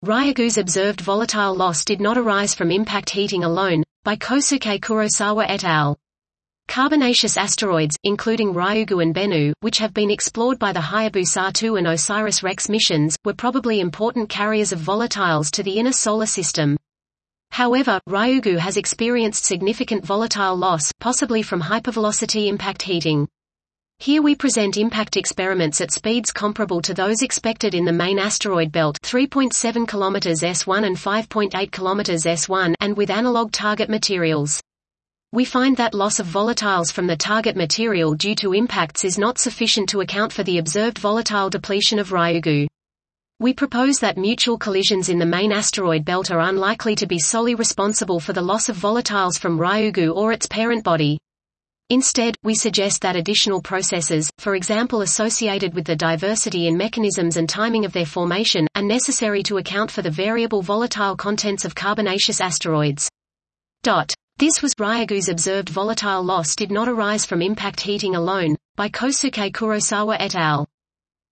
Ryugu's observed volatile loss did not arise from impact heating alone, by Kosuke Kurosawa et al. Carbonaceous asteroids, including Ryugu and Bennu, which have been explored by the Hayabusa 2 and OSIRIS-REx missions, were probably important carriers of volatiles to the inner solar system. However, Ryugu has experienced significant volatile loss, possibly from hypervelocity impact heating. Here we present impact experiments at speeds comparable to those expected in the main asteroid belt, 3.7 km s1 and 5.8 km s1, and with analog target materials. We find that loss of volatiles from the target material due to impacts is not sufficient to account for the observed volatile depletion of Ryugu. We propose that mutual collisions in the main asteroid belt are unlikely to be solely responsible for the loss of volatiles from Ryugu or its parent body. Instead, we suggest that additional processes, for example associated with the diversity in mechanisms and timing of their formation, are necessary to account for the variable volatile contents of carbonaceous asteroids. This was Ryugu's observed volatile loss did not arise from impact heating alone, by Kosuke Kurosawa et al.